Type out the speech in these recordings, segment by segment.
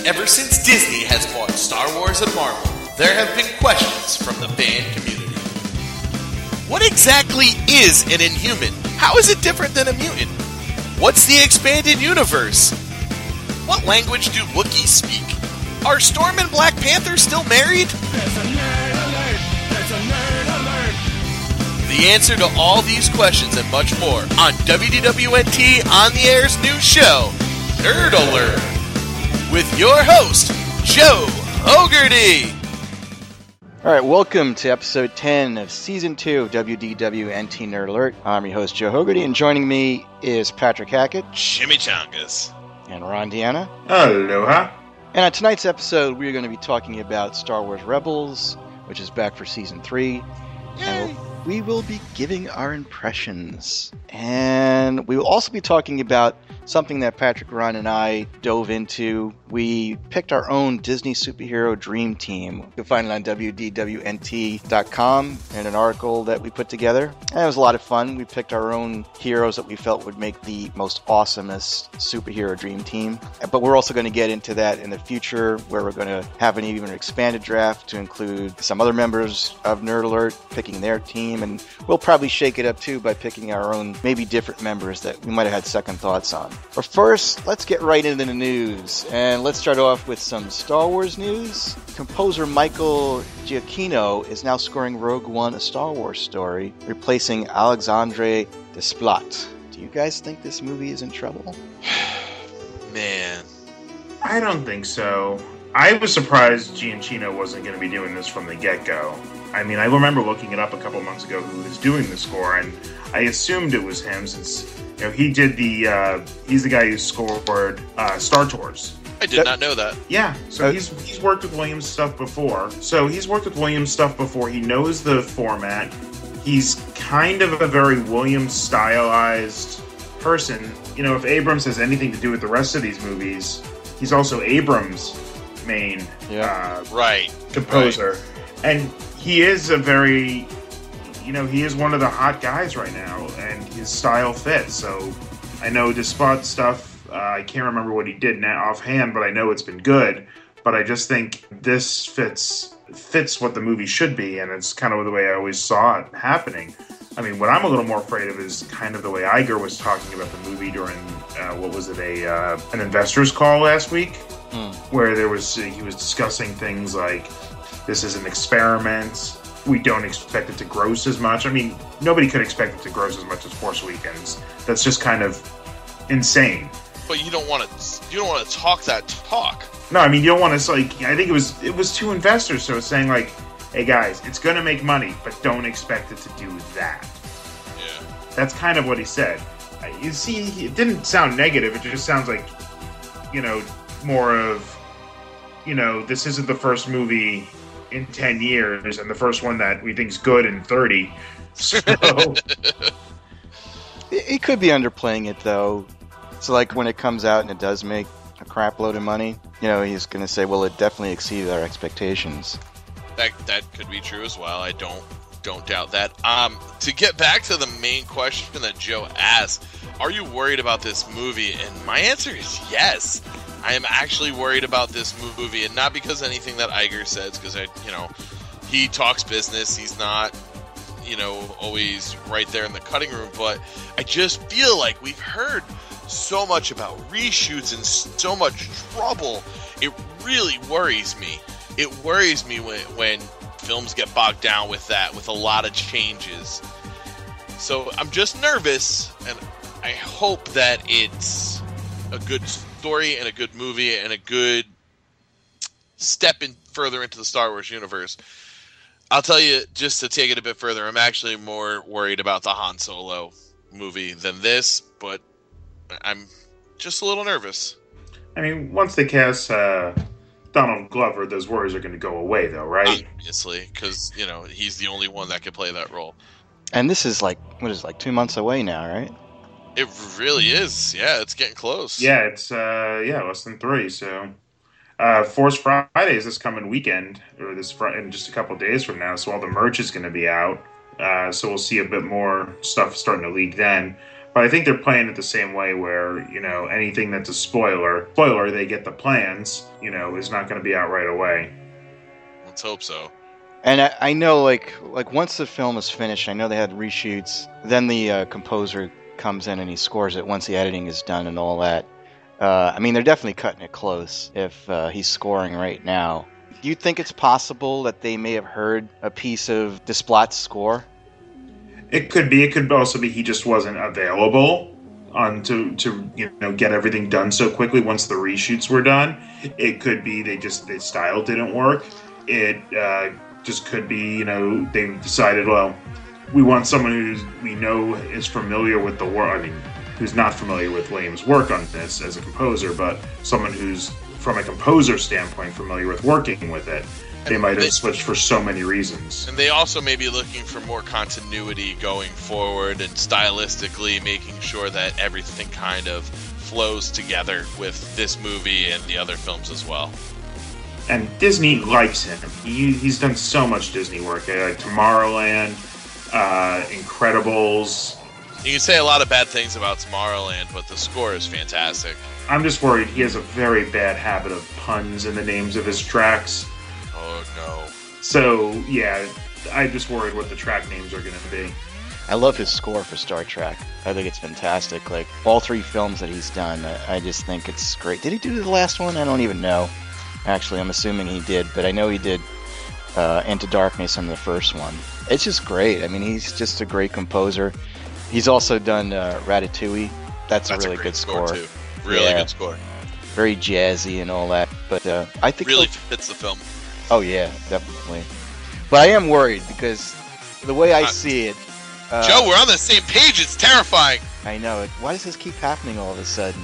Ever since Disney has bought Star Wars and Marvel, there have been questions from the fan community. What exactly is an Inhuman? How is it different than a mutant? What's the expanded universe? What language do Wookiees speak? Are Storm and Black Panther still married? There's a nerd alert! There's a nerd alert! The answer to all these questions and much more on WDWNT On The Air's new show, Nerd Alert, with your host, Joe Hogarty. All right, welcome to episode 10 of season 2 of WDWNT Nerd Alert. I'm your host, Joe Hogarty, and joining me is Patrick Hackett. Chimichangas. And Ron Deanna. Aloha. And on tonight's episode, we're going to be talking about Star Wars Rebels, which is back for season 3. Yay. And we will be giving our impressions. And we will also be talking about something that Patrick, Ron, and I dove into. We picked our own Disney superhero dream team. You can find it on WDWNT.com in an article that we put together. And it was a lot of fun. We picked our own heroes that we felt would make the most awesomest superhero dream team. But we're also going to get into that in the future, where we're going to have an even expanded draft to include some other members of Nerd Alert picking their team. And we'll probably shake it up too by picking our own, maybe different members that we might have had second thoughts on. But first, let's get right into the news. And let's start off with some Star Wars news. Composer Michael Giacchino is now scoring Rogue One, a Star Wars story, replacing Alexandre Desplat. Do you guys think this movie is in trouble? Man. I don't think so. I was surprised Giacchino wasn't going to be doing this from the get-go. I mean, I remember looking it up a couple months ago who was doing the score, and I assumed it was him since, you know, he did he's the guy who scored Star Tours. I did not know that. Yeah, so he's worked with Williams stuff before. He knows the format. He's kind of a very Williams stylized person. You know, if Abrams has anything to do with the rest of these movies, he's also Abrams' main composer. Right. And he is a very, you know, he is one of the hot guys right now, and his style fits. So I know Desplat stuff, I can't remember what he did now offhand, but I know it's been good. But I just think this fits what the movie should be, and it's kind of the way I always saw it happening. I mean, what I'm a little more afraid of is kind of the way Iger was talking about the movie during, an investors call last week, where he was discussing things like, this is an experiment, we don't expect it to gross as much. I mean, nobody could expect it to gross as much as Force Awakens. That's just kind of insane. But you don't want to talk that talk. No, I mean, you don't want to, like, I think it was to investors, so it's saying, like, hey guys, it's going to make money, but don't expect it to do that. Yeah. That's kind of what he said. You see, it didn't sound negative, it just sounds like, you know, more of, you know, this isn't the first movie in 10 years, and the first one that we think's good in 30. So He could be underplaying it, though. So, like, when it comes out and it does make a crap load of money, you know, he's going to say, well, it definitely exceeded our expectations. That could be true as well. I don't doubt that. To get back to the main question that Joe asked, are you worried about this movie? And my answer is yes. I am actually worried about this movie, and not because of anything that Iger says, because he talks business. He's not, always right there in the cutting room. But I just feel like we've heard so much about reshoots and so much trouble. It really worries me. It worries me when films get bogged down with that, with a lot of changes. So I'm just nervous, and I hope that it's a good story and a good movie and a good step further into the Star Wars universe. I'll tell you, just to take it a bit further, I'm actually more worried about the Han Solo movie than this, but I'm just a little nervous. I mean, once they cast Donald Glover, those worries are going to go away, though, right? Obviously, because, he's the only one that could play that role. And this is like 2 months away now, right? It really is. Yeah, it's getting close. Yeah, it's less than 3. So, Force Friday is this coming weekend, or in just a couple of days from now. So all the merch is going to be out. So we'll see a bit more stuff starting to leak then. But I think they're playing it the same way where, anything that's a spoiler, they get the plans, is not going to be out right away. Let's hope so. And I know, like once the film is finished, I know they had reshoots. Then the composer comes in and he scores it once the editing is done and all that. I mean, they're definitely cutting it close if he's scoring right now. Do you think it's possible that they may have heard a piece of Desplat's score? It could be. It could also be he just wasn't available to get everything done so quickly once the reshoots were done. It could be the style didn't work. It just could be, they decided, well, we want someone who we know is familiar with the work. I mean, who's not familiar with Williams' work on this as a composer, but someone who's, from a composer standpoint, familiar with working with it. They might have switched for so many reasons. And they also may be looking for more continuity going forward and stylistically making sure that everything kind of flows together with this movie and the other films as well. And Disney likes him. He's done so much Disney work. Tomorrowland, Incredibles. You can say a lot of bad things about Tomorrowland, but the score is fantastic. I'm just worried he has a very bad habit of puns in the names of his tracks. Oh, no. So, yeah, I'm just worried what the track names are going to be. I love his score for Star Trek. I think it's fantastic. Like, all 3 films that he's done, I just think it's great. Did he do the last one? I don't even know. Actually, I'm assuming he did, but I know he did Into Darkness on the first one. It's just great. I mean, he's just a great composer. He's also done Ratatouille. That's a really good score. Too. Really good score. Very jazzy and all that. But I think really fits the film. Oh yeah, definitely. But I am worried because the way I see it, Joe, we're on the same page. It's terrifying. I know it. Why does this keep happening all of a sudden?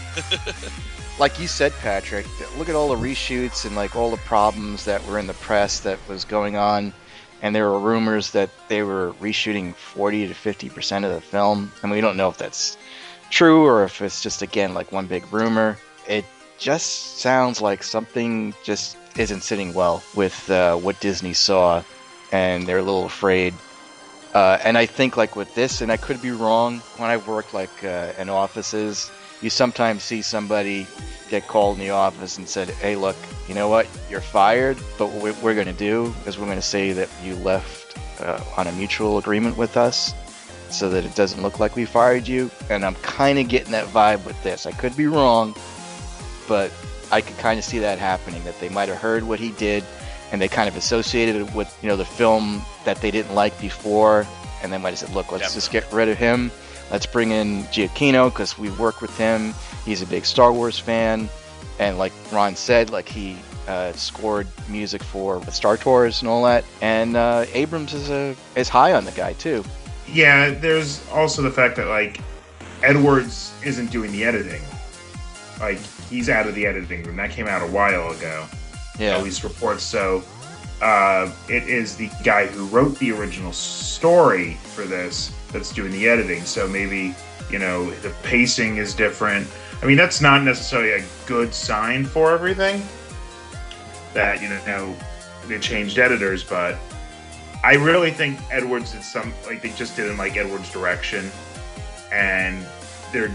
Like you said, Patrick, look at all the reshoots and like all the problems that were in the press that was going on. And there were rumors that they were reshooting 40 to 50% of the film. And we don't know if that's true or if it's just, again, like one big rumor. It just sounds like something just isn't sitting well with what Disney saw. And they're a little afraid. And I think like with this, and I could be wrong, when I've worked like in offices, you sometimes see somebody get called in the office and said, hey, look, you know what? You're fired, but what we're going to do is we're going to say that you left on a mutual agreement with us so that it doesn't look like we fired you. And I'm kind of getting that vibe with this. I could be wrong, but I could kind of see that happening, that they might have heard what he did and they kind of associated it with, the film that they didn't like before. And they might have said, look, let's just get rid of him. Let's bring in Giacchino because we worked with him. He's a big Star Wars fan. And like Ron said, like he scored music for the Star Tours and all that. And Abrams is high on the guy too. Yeah, there's also the fact that like Edwards isn't doing the editing. Like he's out of the editing room. That came out a while ago. Yeah. At least reports. So it is the guy who wrote the original story for this that's doing the editing. So maybe, the pacing is different. I mean, that's not necessarily a good sign for everything that, they changed editors, but I really think Edwards did they just didn't like Edwards' direction, and they're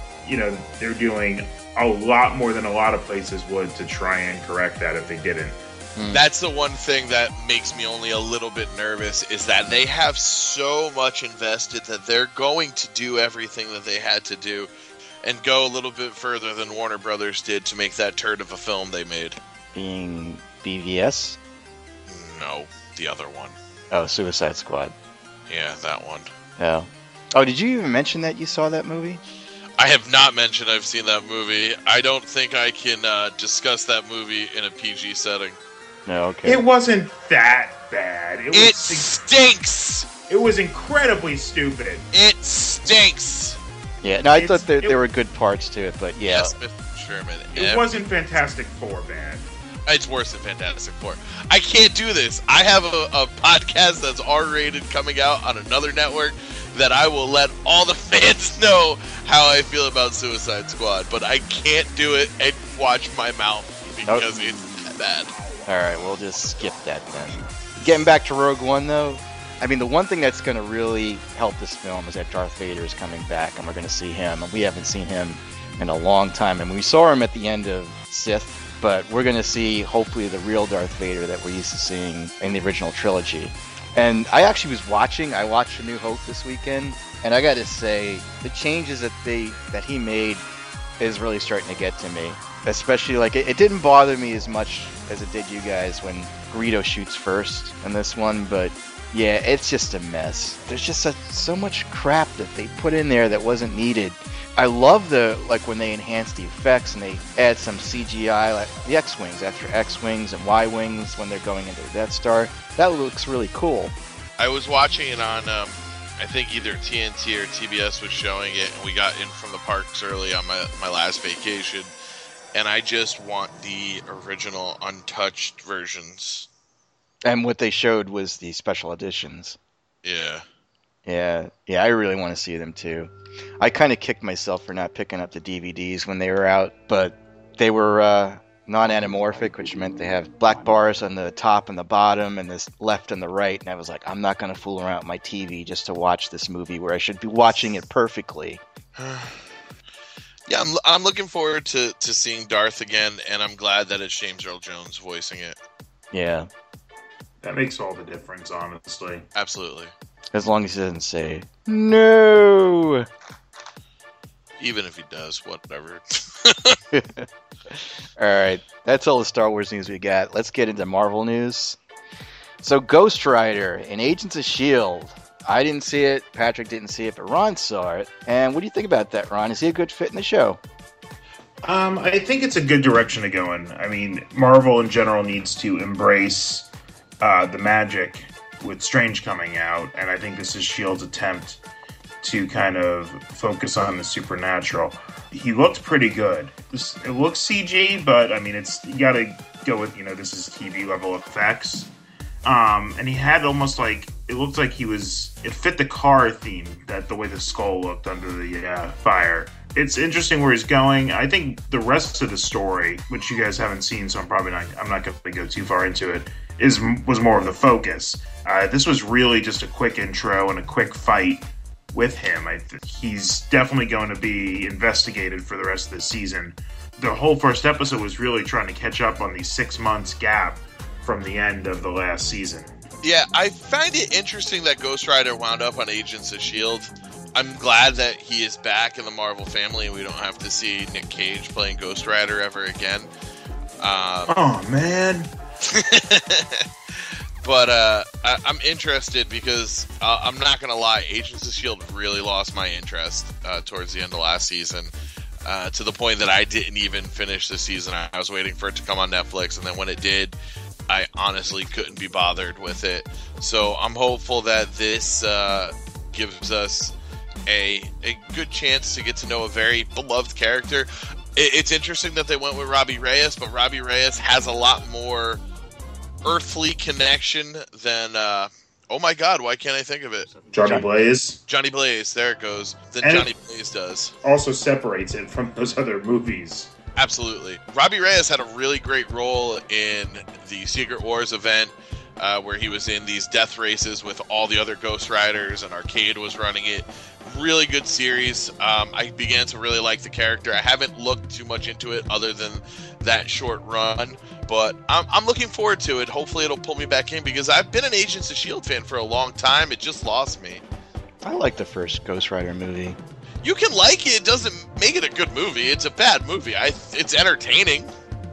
doing a lot more than a lot of places would to try and correct that if they didn't. That's the one thing that makes me only a little bit nervous, is that they have so much invested that they're going to do everything that they had to do and go a little bit further than Warner Brothers did to make that turd of a film they made. Being BVS? No, the other one. Oh, Suicide Squad. Yeah, that one. Yeah. Oh, did you even mention that you saw that movie? I have not mentioned I've seen that movie. I don't think I can discuss that movie in a PG setting. No, okay. It wasn't that bad. It stinks! It was incredibly stupid. It stinks! Yeah, no, I thought there were good parts to it, but yeah. Yes, Mr. Sherman. It wasn't Fantastic Four bad. It's worse than Fantastic Four. I can't do this. I have a podcast that's R-rated coming out on another network that I will let all the fans know how I feel about Suicide Squad, but I can't do it and watch my mouth because it's that bad. Alright, we'll just skip that then. Getting back to Rogue One, though, I mean, the one thing that's going to really help this film is that Darth Vader is coming back, and we're going to see him. And we haven't seen him in a long time. And we saw him at the end of Sith, but we're going to see, hopefully, the real Darth Vader that we're used to seeing in the original trilogy. And I actually was watching. I watched A New Hope this weekend, and I got to say, the changes that he made is really starting to get to me. Especially, like, it didn't bother me as much as it did you guys when Greedo shoots first in this one, but yeah, it's just a mess. There's just so much crap that they put in there that wasn't needed. I love when they enhance the effects and they add some CGI, like the X-Wings, after X-Wings and Y-Wings when they're going into the Death Star. That looks really cool. I was watching it on, I think either TNT or TBS was showing it, and we got in from the parks early on my last vacation, and I just want the original untouched versions. And what they showed was the special editions. Yeah. Yeah, I really want to see them too. I kind of kicked myself for not picking up the DVDs when they were out, but they were non-anamorphic, which meant they have black bars on the top and the bottom and this left and the right, and I was like, I'm not going to fool around with my TV just to watch this movie where I should be watching it perfectly. Yeah, I'm looking forward to seeing Darth again, and I'm glad that it's James Earl Jones voicing it. Yeah. That makes all the difference, honestly. Absolutely. As long as he doesn't say, no! Even if he does, whatever. Alright, that's all the Star Wars news we got. Let's get into Marvel news. So, Ghost Rider in Agents of S.H.I.E.L.D. I didn't see it, Patrick didn't see it, but Ron saw it. And what do you think about that, Ron? Is he a good fit in the show? I think it's a good direction to go in. I mean, Marvel in general needs to embrace the magic with Strange coming out, and I think this is S.H.I.E.L.D.'s attempt to kind of focus on the supernatural. He looked pretty good. It looks CG, but I mean, you gotta go with, this is TV level effects. And he had almost like, it looked like it fit the car theme, the way the skull looked under the fire. It's interesting where he's going. I think the rest of the story, which you guys haven't seen, so I'm not going to go too far into it, was more of the focus. This was really just a quick intro and a quick fight with him. He's definitely going to be investigated for the rest of the season. The whole first episode was really trying to catch up on the 6 months gap from the end of the last season. Yeah, I find it interesting that Ghost Rider wound up on Agents of S.H.I.E.L.D. I'm glad that he is back in the Marvel family and we don't have to see Nick Cage playing Ghost Rider ever again. Oh, man. But I'm interested because I'm not going to lie, Agents of S.H.I.E.L.D. really lost my interest towards the end of last season. To the point that I didn't even finish the season. I was waiting for it to come on Netflix, and then when it did, I honestly couldn't be bothered with it. So I'm hopeful that this gives us a good chance to get to know a very beloved character. It's interesting that they went with Robbie Reyes, but Robbie Reyes has a lot more earthly connection than... oh my god, why can't I think of it? Johnny Blaze. Johnny Blaze, there it goes. Than And Johnny Blaze does. Also separates it from those other movies. Absolutely. Robbie Reyes had a really great role in the Secret Wars event, where he was in these death races with all the other Ghost Riders, and Arcade was running it. Really good series. I began to really like the character. I haven't looked too much into it other than that short run, but I'm looking forward to it. Hopefully it'll pull me back in, because I've been an Agents of S.H.I.E.L.D. fan for a long time. It just lost me. I like the first Ghost Rider movie. You can like it. It doesn't make it a good movie. It's a bad movie. It's entertaining.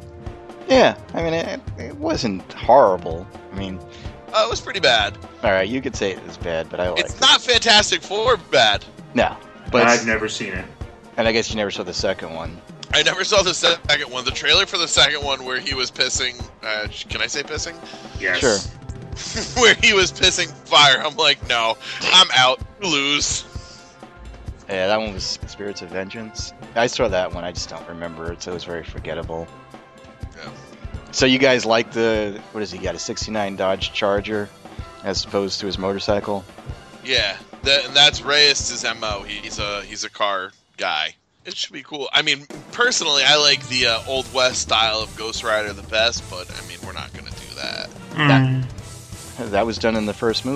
Yeah, I mean, it wasn't horrible. I mean... it was pretty bad. Alright, you could say it was bad, but I like it. It's not Fantastic Four bad. No. But I've never seen it. And I guess you never saw the second one. I never saw the second one. The trailer for the second one where he was pissing... can I say pissing? Yes. Sure. Where he was pissing fire. I'm like, no, I'm out. You lose. Yeah, that one was Spirits of Vengeance. I saw that one, I just don't remember it, so it was very forgettable. Yeah. So you guys like the... What is he got, a 69 Dodge Charger as opposed to his motorcycle? Yeah, that's Reyes' MO. He's a car guy. It should be cool. I mean, personally, I like the Old West style of Ghost Rider the best, but, I mean, we're not going to do that. That was done in the first movie.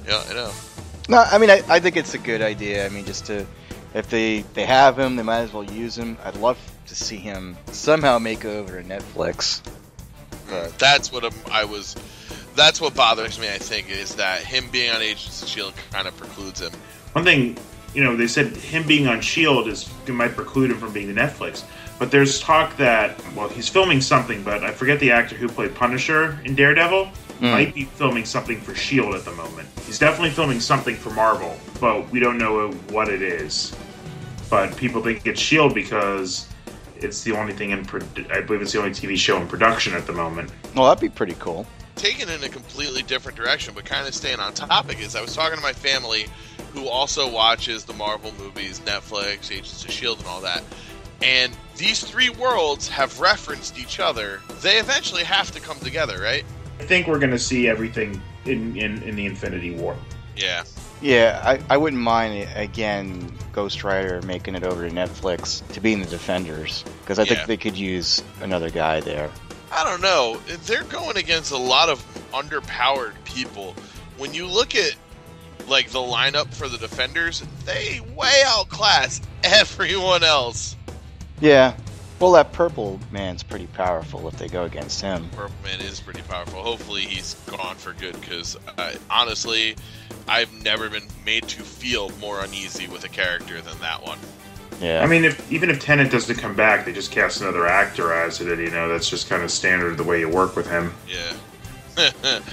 Yeah, I know. No, I mean, I think it's a good idea. I mean, just to, if they have him, they might as well use him. I'd love to see him somehow make it over to Netflix. But That's what That's what bothers me. I think is that him being on Agents of Shield kind of precludes him. One thing, they said him being on Shield might preclude him from being the Netflix. But there's talk that, well, he's filming something, but I forget the actor who played Punisher in Daredevil. Might be filming something for Shield at the moment. He's definitely filming something for Marvel, but we don't know what it is. But people think it's Shield because it's the only thing I believe it's the only TV show in production at the moment. well, that'd be pretty cool. Taken in a completely different direction, but kind of staying on topic, is I was talking to my family who also watches the Marvel movies, Netflix, Agents of S.H.I.E.L.D. and all that. And these three worlds have referenced each other. They eventually have to come together, right? I think we're going to see everything in the Infinity War. Yeah. Yeah, I wouldn't mind, again, Ghost Rider making it over to Netflix to be in the Defenders, because I think they could use another guy there. I don't know. They're going against a lot of underpowered people. When you look at like the lineup for the Defenders, they way outclass everyone else. Yeah. Well, that Purple Man's pretty powerful if they go against him. Purple Man is pretty powerful. Hopefully he's gone for good, because honestly, I've never been made to feel more uneasy with a character than that one. Yeah. I mean, even if Tennant doesn't come back, they just cast another actor as it. That's just kind of standard the way you work with him. Yeah.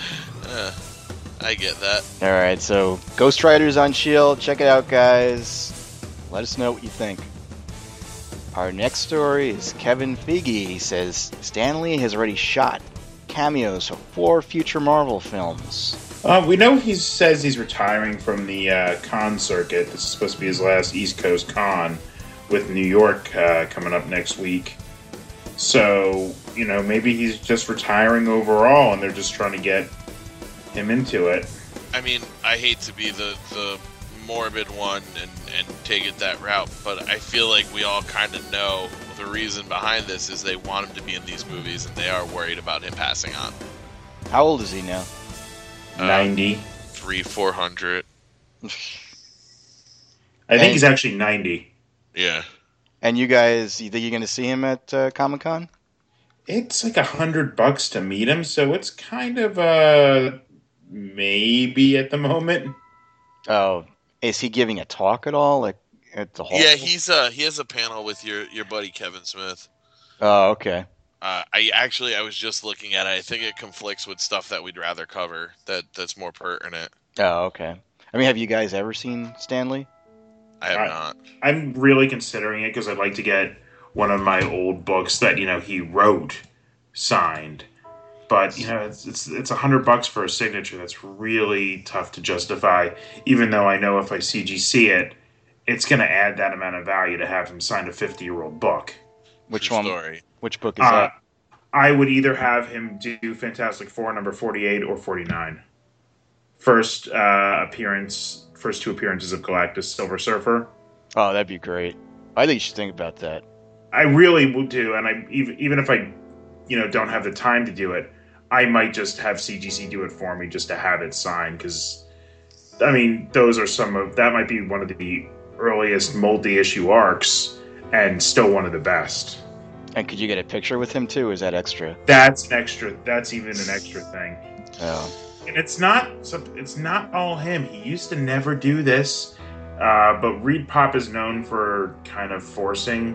I get that. All right, so Ghost Rider's on S.H.I.E.L.D. Check it out, guys. Let us know what you think. Our next story is Kevin Feige. He says Stan Lee has already shot cameos for 4 future Marvel films. We know he says he's retiring from the con circuit. This is supposed to be his last East Coast con, with New York coming up next week. So, maybe he's just retiring overall, and they're just trying to get him into it. I mean, I hate to be the morbid one and take it that route, but I feel like we all kind of know the reason behind this is they want him to be in these movies, and they are worried about him passing on. How old is he now? 90. 300-400. I think he's actually 90. Yeah. And you guys, you think you're going to see him at Comic-Con? It's like $100 to meet him, so it's kind of maybe at the moment. Oh, is he giving a talk at all, like at the hall? Yeah, he has a panel with your buddy Kevin Smith. Oh, okay. I was just looking at it. I think it conflicts with stuff that we'd rather cover that's more pertinent. Oh, okay. I mean, have you guys ever seen Stan Lee? I have not. I'm really considering it because I'd like to get one of my old books that he wrote signed. But it's $100 for a signature. That's really tough to justify. Even though I know if I CGC it, it's going to add that amount of value to have him sign a 50-year-old book. Which True one? Story. Which book is that? I would either have him do Fantastic Four number 48 or 49. First 2 appearances of Galactus Silver Surfer. Oh, that'd be great. I think you should think about that. I really will do, and even if I, don't have the time to do it, I might just have CGC do it for me just to have it signed, because, I mean, that might be one of the earliest multi-issue arcs, and still one of the best. And could you get a picture with him too? Or is that extra? That's even an extra thing. Oh. And it's not all him. He used to never do this, but Reed Pop is known for kind of forcing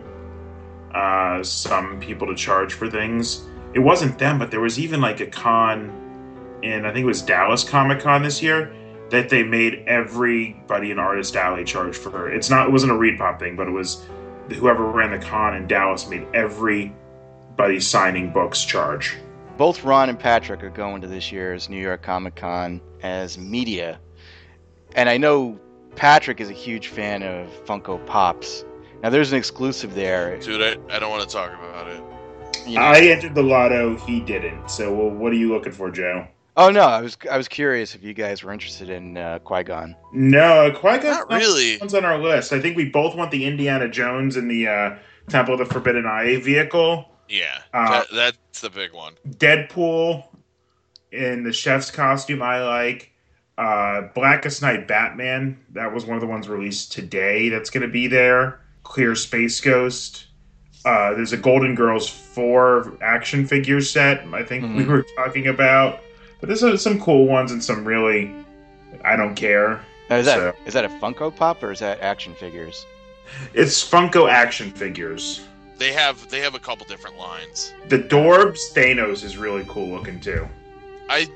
some people to charge for things. It wasn't them, but there was even like a con in, I think it was Dallas Comic Con this year, that they made everybody in Artist Alley charge for her. It wasn't a Reed Pop thing, but it was whoever ran the con in Dallas made everybody signing books charge. Both Ron and Patrick are going to this year's New York Comic Con as media. And I know Patrick is a huge fan of Funko Pops. Now there's an exclusive there. Dude, I don't want to talk about it. I entered the lotto, he didn't. So what are you looking for, Joe? Oh no, I was curious if you guys were interested in Qui-Gon. No, Qui-Gon's not really. On our list. I think we both want the Indiana Jones and the Temple of the Forbidden Eye vehicle. Yeah, that's the big one. Deadpool in the chef's costume I like. Blackest Night Batman, that was one of the ones released today that's going to be there. Clear Space Ghost. There's a Golden Girls 4 action figure set I think we were talking about. But there's some cool ones and some really, I don't care. Now, is that a Funko Pop or is that action figures? It's Funko action figures. They have a couple different lines. The Dorbs Thanos is really cool looking too. I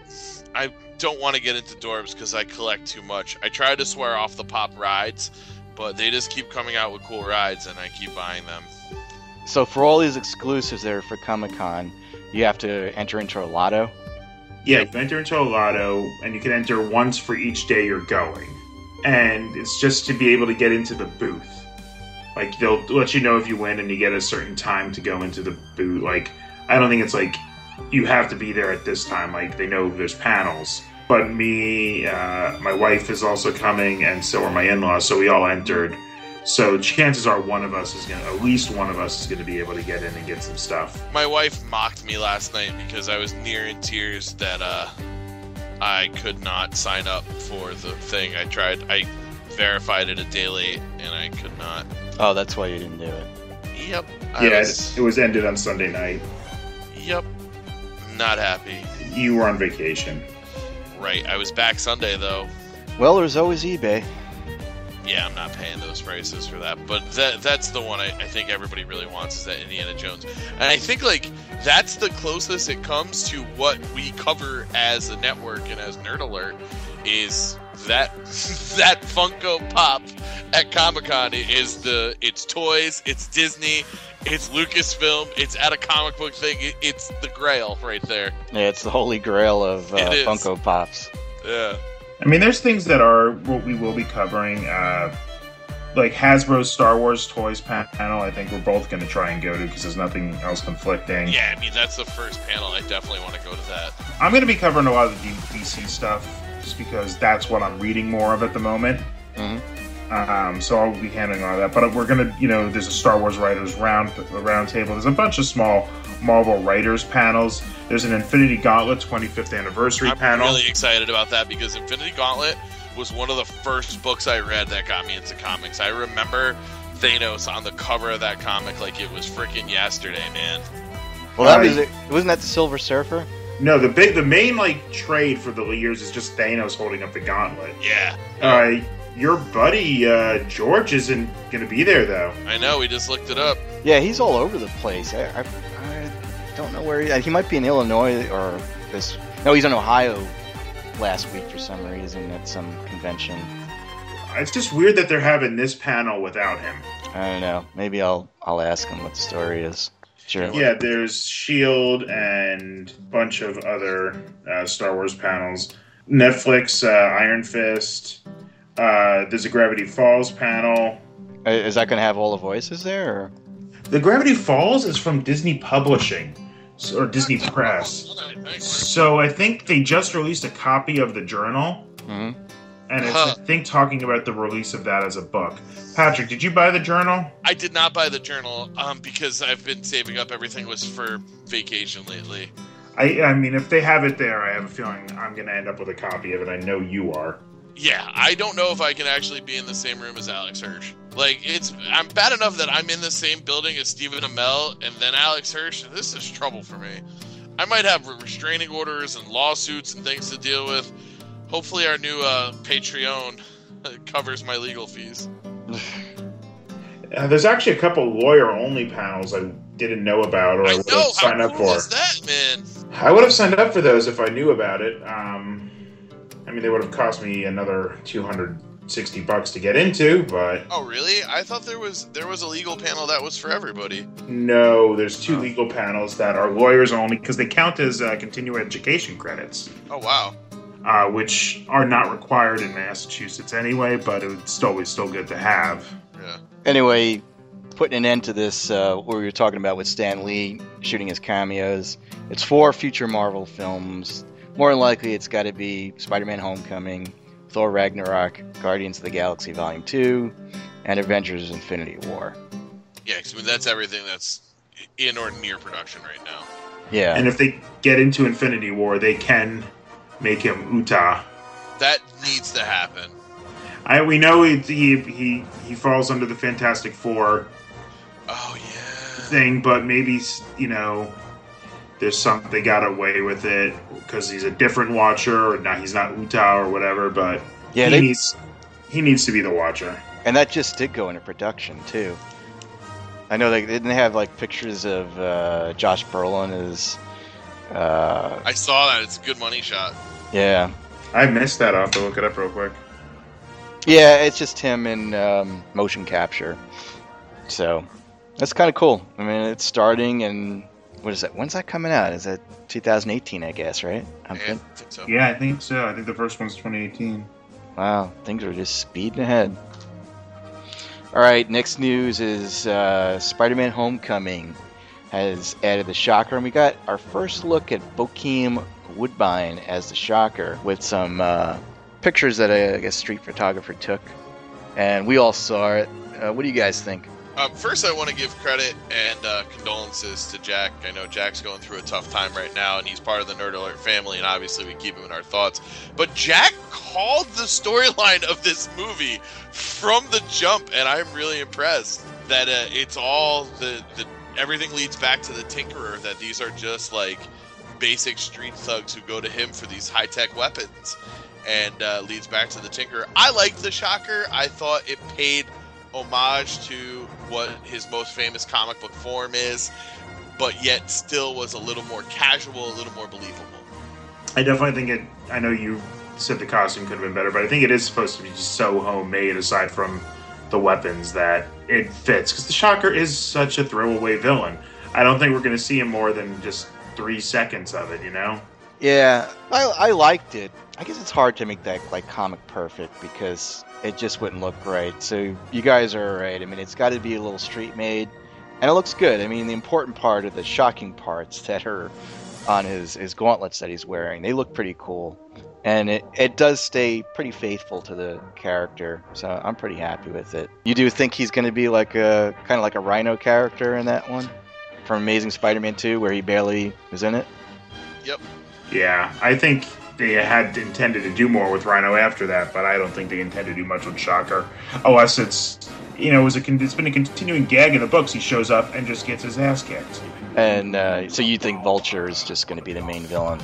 don't want to get into Dorbs because I collect too much. I try to swear off the Pop rides, but they just keep coming out with cool rides, and I keep buying them. So for all these exclusives there for Comic-Con, you have to enter into a lotto? Yeah, you can enter into a lotto, and you can enter once for each day you're going. And it's just to be able to get into the booth. Like, they'll let you know if you win and you get a certain time to go into the booth. Like, I don't think it's like, you have to be there at this time. Like, they know there's panels. But me, my wife is also coming, and so are my in-laws, so we all entered. So chances are at least one of us is going to be able to get in and get some stuff. My wife mocked me last night because I was near in tears that I could not sign up for the thing. I verified it a day late, and I could not. Oh, that's why you didn't do it. Yep. It was ended on Sunday night. Yep. Not happy. You were on vacation. Right. I was back Sunday, though. Well, there's always eBay. Yeah, I'm not paying those prices for that. But that's the one I think everybody really wants is that Indiana Jones. And I think, like, that's the closest it comes to what we cover as a network and as Nerd Alert is that that Funko Pop at Comic-Con is it's toys, it's Disney, it's Lucasfilm, it's at a comic book thing. It's the Grail right there. Yeah, it's the holy grail of Funko Pops. Yeah. I mean, there's things that are what we will be covering, like Hasbro's Star Wars toys panel. I think we're both going to try and go to because there's nothing else conflicting. Yeah, I mean, that's the first panel. I definitely want to go to that. I'm going to be covering a lot of the DC stuff just because that's what I'm reading more of at the moment. So I'll be handling all that. But we're going to, there's a Star Wars Writers round table. There's a bunch of small Marvel Writers panels. There's an Infinity Gauntlet 25th anniversary panel. I'm really excited about that because Infinity Gauntlet was one of the first books I read that got me into comics. I remember Thanos on the cover of that comic like it was freaking yesterday, man. Well, that was it. Wasn't that the Silver Surfer? No, the main trade for the years is just Thanos holding up the gauntlet. Yeah. Your buddy George isn't going to be there though. I know. We just looked it up. Yeah, he's all over the place. I don't know where he might be in Illinois or this. No, he's in Ohio last week for some reason at some convention. It's just weird that they're having this panel without him. I don't know. Maybe I'll ask him what the story is. Sure. Yeah, there's S.H.I.E.L.D. and a bunch of other Star Wars panels. Netflix, Iron Fist. There's a Gravity Falls panel. Is that going to have all the voices there? Or? The Gravity Falls is from Disney Publishing, or Disney Press. So I think they just released a copy of the journal. Mm-hmm. And it's, I think, talking about the release of that as a book. Patrick, did you buy the journal? I did not buy the journal because I've been saving up everything was for vacation lately. I mean, if they have it there, I have a feeling I'm going to end up with a copy of it. I know you are. Yeah, I don't know if I can actually be in the same room as Alex Hirsch. Like, I'm bad enough that I'm in the same building as Stephen Amell and then Alex Hirsch. This is trouble for me. I might have restraining orders and lawsuits and things to deal with. Hopefully our new Patreon covers my legal fees. There's actually a couple lawyer-only panels I didn't know about or I would have signed up for. How cool is that, man? I would have signed up for those if I knew about it. I mean, they would have cost me another $260 to get into, but... Oh, really? I thought there was a legal panel that was for everybody. No, there's two legal panels that are lawyers only because they count as continuing education credits. Oh, wow. Which are not required in Massachusetts anyway, but it's still good to have. Yeah. Anyway, putting an end to this, what we were talking about with Stan Lee shooting his cameos, it's 4 future Marvel films. More than likely, it's got to be Spider-Man Homecoming, Thor Ragnarok, Guardians of the Galaxy Volume 2, and Avengers Infinity War. Yeah, because I mean, that's everything that's in or near production right now. Yeah. And if they get into Infinity War, they can make him Uta That needs to happen. We know he falls under the Fantastic Four. Oh yeah. Thing, but maybe there's something they got away with it because he's a different Watcher, or now he's not Uta or whatever. But Yeah, he needs to be the Watcher. And that just did go into production too. I know they didn't have like pictures of Josh Brolin as. I saw that. It's a good money shot. Yeah. I missed that. I'll have to look it up real quick. Yeah, it's just him in motion capture. So that's kind of cool. I mean, it's starting, and what is that? When's that coming out? Is that 2018? I guess, right? I think so. Yeah, I think so. I think the first one's 2018. Wow, things are just speeding ahead. All right, next news is Spider-Man: Homecoming has added the Shocker, and we got our first look at Bokeem Woodbine as the Shocker with some pictures that I guess street photographer took, and we all saw it. What do you guys think? First, I want to give credit and condolences to Jack. I know Jack's going through a tough time right now, and he's part of the Nerd Alert family, and obviously we keep him in our thoughts. But Jack called the storyline of this movie from the jump, and I'm really impressed that it's all everything leads back to the Tinkerer, that these are just like basic street thugs who go to him for these high-tech weapons, and leads back to the Tinkerer. I liked the Shocker. I thought it paid homage to what his most famous comic book form is, but yet still was a little more casual, a little more believable. I definitely think I know you said the costume could have been better, but I think it is supposed to be just so homemade, aside from the weapons, that it fits. Because the Shocker is such a throwaway villain. I don't think we're going to see him more than just 3 seconds of it, Yeah, I liked it. I guess it's hard to make that like comic perfect because it just wouldn't look right. So you guys are right. I mean, it's got to be a little street made, and it looks good. I mean, the important part are the shocking parts that are on his gauntlets that he's wearing. They look pretty cool, and it does stay pretty faithful to the character. So I'm pretty happy with it. You do think he's going to be like a kind of like a Rhino character in that one from Amazing Spider-Man 2, where he barely was in it? Yep. Yeah, I think they had intended to do more with Rhino after that, but I don't think they intend to do much with Shocker. Unless it's, it's been a continuing gag in the books. He shows up and just gets his ass kicked. And so you think Vulture is just going to be the main villain?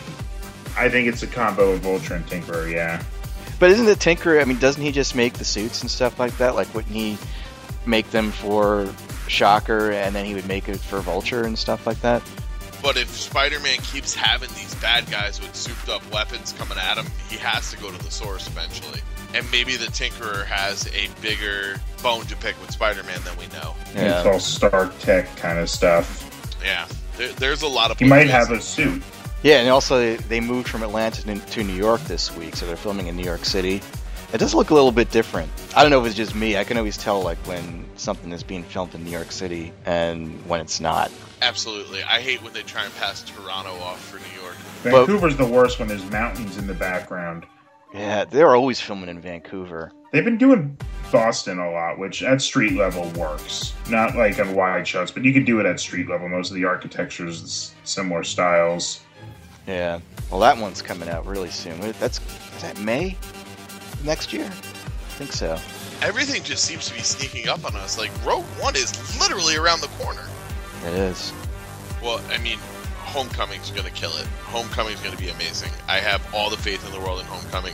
I think it's a combo of Vulture and Tinkerer, yeah. But isn't the Tinkerer, I mean, doesn't he just make the suits and stuff like that? Like, wouldn't he make them for Shocker and then he would make it for Vulture and stuff like that? But if Spider-Man keeps having these bad guys with souped-up weapons coming at him, he has to go to the source eventually. And maybe the Tinkerer has a bigger bone to pick with Spider-Man than we know. Yeah. It's all Stark Tech kind of stuff. Yeah, there's a lot of... He might have a suit. Yeah, and also they moved from Atlanta to New York this week, so they're filming in New York City. It does look a little bit different. I don't know if it's just me. I can always tell like when something is being filmed in New York City and when it's not. Absolutely. I hate when they try and pass Toronto off for New York. Vancouver's the worst when there's mountains in the background. Yeah, they're always filming in Vancouver. They've been doing Boston a lot, which at street level works. Not like on wide shots, but you can do it at street level. Most of the architecture is similar styles. Yeah. Well, that one's coming out really soon. Is that May? Next year? I think so. Everything just seems to be sneaking up on us. Like, Rogue One is literally around the corner. It is. Well, I mean, Homecoming's going to kill it. Homecoming's going to be amazing. I have all the faith in the world in Homecoming.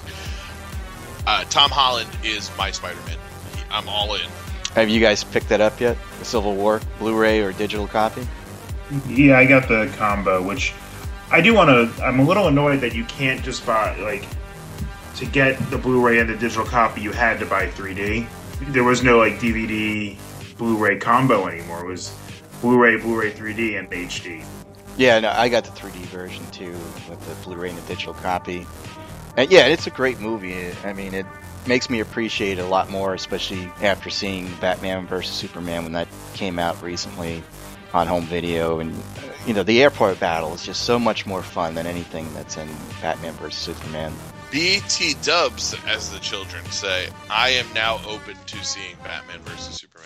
Tom Holland is my Spider-Man. I'm all in. Have you guys picked that up yet? The Civil War Blu-ray or digital copy? Yeah, I got the combo, which I do want to... I'm a little annoyed that you can't just buy, like... To get the Blu-ray and the digital copy, you had to buy 3D. There was no, like, DVD Blu-ray combo anymore. It was Blu-ray 3D, and HD. Yeah, no, I got the 3D version, too, with the Blu-ray and the digital copy. And yeah, it's a great movie. I mean, it makes me appreciate it a lot more, especially after seeing Batman vs. Superman when that came out recently on home video. And, the airport battle is just so much more fun than anything that's in Batman vs. Superman. BT dubs, as the children say. I am now open to seeing Batman vs. Superman.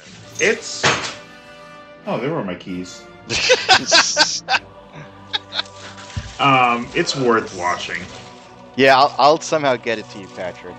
There were my keys. It's worth watching. Yeah, I'll somehow get it to you, Patrick.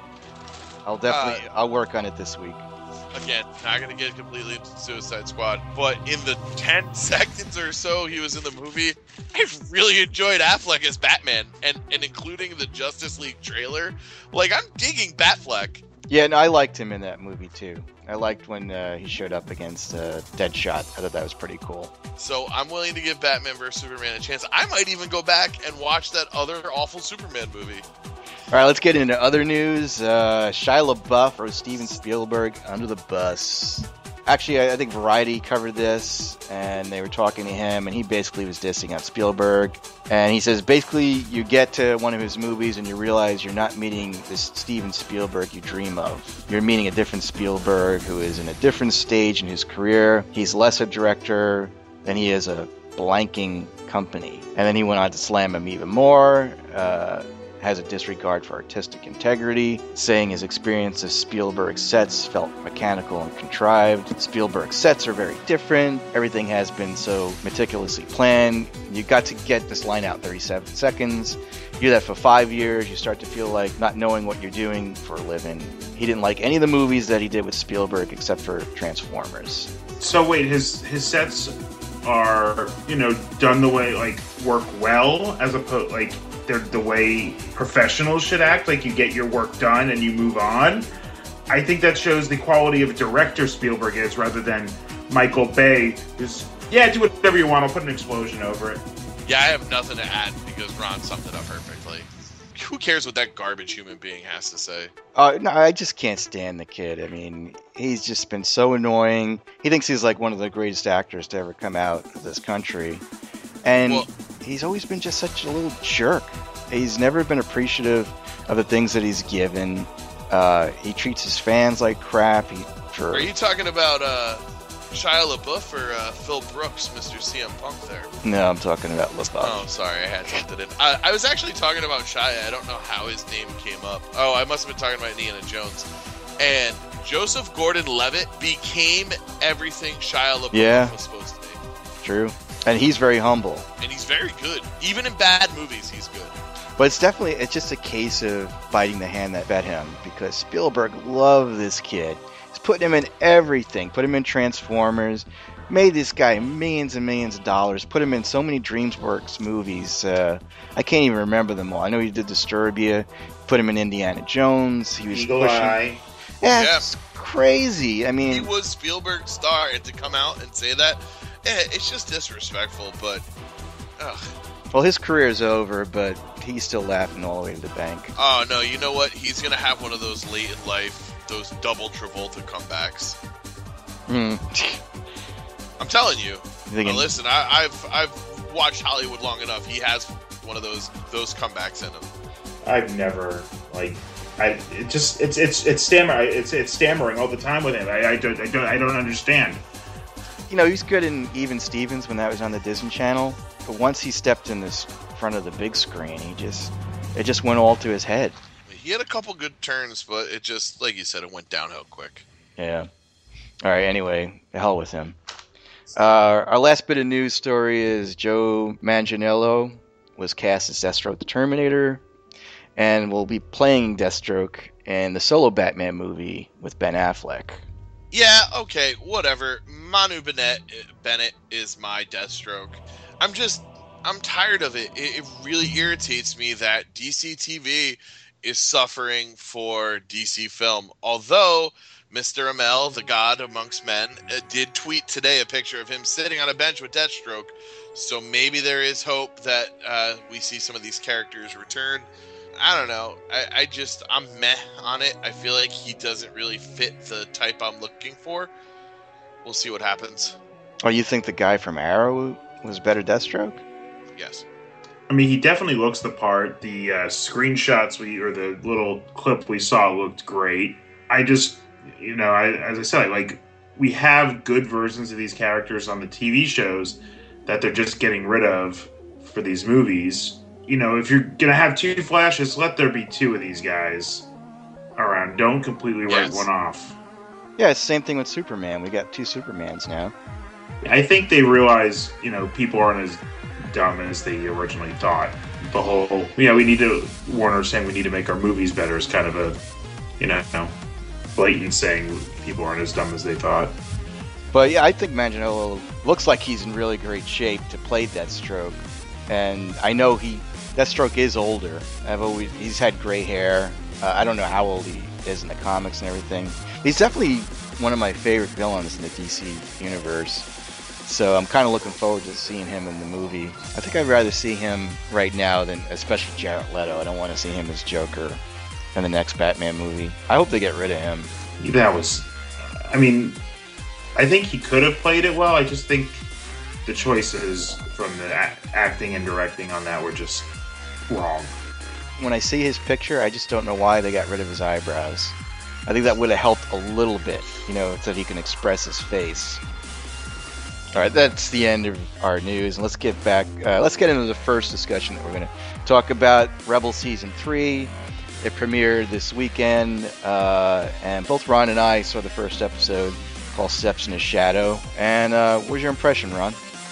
I'll work on it this week. Again, not going to get completely into Suicide Squad, but in the 10 seconds or so he was in the movie, I really enjoyed Affleck as Batman, and including the Justice League trailer. Like, I'm digging Batfleck. Yeah, no, I liked him in that movie too. I liked when he showed up against Deadshot. I thought that was pretty cool. So I'm willing to give Batman vs. Superman a chance. I might even go back and watch that other awful Superman movie. All right, let's get into other news. Shia LaBeouf or Steven Spielberg under the bus. Actually, I think Variety covered this, and they were talking to him, and he basically was dissing on Spielberg. And he says, basically, you get to one of his movies, and you realize you're not meeting this Steven Spielberg you dream of. You're meeting a different Spielberg who is in a different stage in his career. He's less a director than he is a blanking company. And then he went on to slam him even more. Has a disregard for artistic integrity, saying his experience of Spielberg sets felt mechanical and contrived. Spielberg sets are very different. Everything has been so meticulously planned. You got to get this line out in 37 seconds. You do that for 5 years, you start to feel like not knowing what you're doing for a living. He didn't like any of the movies that he did with Spielberg except for Transformers. So wait, his sets are, done the way, like, work well, as opposed, like, they're the way professionals should act, like you get your work done and you move on. I think that shows the quality of director Spielberg is, rather than Michael Bay, who's, do whatever you want, I'll put an explosion over it. Yeah, I have nothing to add because Ron summed it up perfectly. Who cares what that garbage human being has to say? No, I just can't stand the kid. I mean, he's just been so annoying. He thinks he's like one of the greatest actors to ever come out of this country. And he's always been just such a little jerk. He's never been appreciative of the things that he's given. He treats his fans like crap. Are you talking about Shia LaBeouf or Phil Brooks, Mr. CM Punk there? No, I'm talking about LaBeouf. Oh, sorry, I had something in. I was actually talking about Shia. I don't know how his name came up. Oh, I must have been talking about Indiana Jones. And Joseph Gordon-Levitt became everything Shia LaBeouf was supposed to be. True. And he's very humble. And he's very good. Even in bad movies, he's good. But it's just a case of biting the hand that fed him, because Spielberg loved this kid. He's putting him in everything. Put him in Transformers. Made this guy millions and millions of dollars. Put him in so many DreamWorks movies. I can't even remember them all. I know he did Disturbia. Put him in Indiana Jones. He was Eagle Eye. Yeah, it's crazy. I mean, he was Spielberg's star, and to come out and say that, it's just disrespectful, but well, his career is over, but he's still laughing all the way to the bank. Oh, no, you know what? He's going to have one of those late in life, those double Travolta comebacks. I'm telling you. Listen, I've watched Hollywood long enough. He has one of those comebacks in him. I've never, it's stammering all the time with him. I don't understand. He's good in Even Stevens when that was on the Disney Channel, but once he stepped in this front of the big screen, it just went all to his head. He had a couple good turns, but it just, like you said, it went downhill quick. Yeah. All right. Anyway, the hell with him. Our last bit of news story is Joe Manganiello was cast as Deathstroke the Terminator, and will be playing Deathstroke in the solo Batman movie with Ben Affleck. Yeah, okay, whatever. Manu Bennett is my Deathstroke. I'm tired of it. It really irritates me that DC TV is suffering for DC film. Although Mr. Amell, the god amongst men, did tweet today a picture of him sitting on a bench with Deathstroke. So maybe there is hope that we see some of these characters return. I don't know. I'm meh on it. I feel like he doesn't really fit the type I'm looking for. We'll see what happens. Oh, you think the guy from Arrow was better Deathstroke? Yes. I mean, he definitely looks the part. The screenshots or the little clip we saw looked great. I just, as I said, we have good versions of these characters on the TV shows that they're just getting rid of for these movies. If you're going to have two Flashes, let there be two of these guys around. Don't completely write one off. Yeah, it's the same thing with Superman. We got two Supermans now. I think they realize, people aren't as dumb as they originally thought. The whole, Warner saying we need to make our movies better is kind of a, blatant saying people aren't as dumb as they thought. But yeah, I think Manganiello looks like he's in really great shape to play Deathstroke. And I know Deathstroke is older. He's had gray hair. I don't know how old he is in the comics and everything. He's definitely one of my favorite villains in the DC universe. So I'm kind of looking forward to seeing him in the movie. I think I'd rather see him right now than especially Jared Leto. I don't want to see him as Joker in the next Batman movie. I hope they get rid of him. I think he could have played it well. I just think the choices from the acting and directing on that were just wrong. When I see his picture, I just don't know why they got rid of his eyebrows. I think that would have helped a little bit, so that he can express his face. All right, that's the end of our news, and let's get back. Let's get into the first discussion that we're going to talk about. Rebel Season 3. It premiered this weekend, and both Ron and I saw the first episode called Steps in the Shadow. And what was your impression, Ron?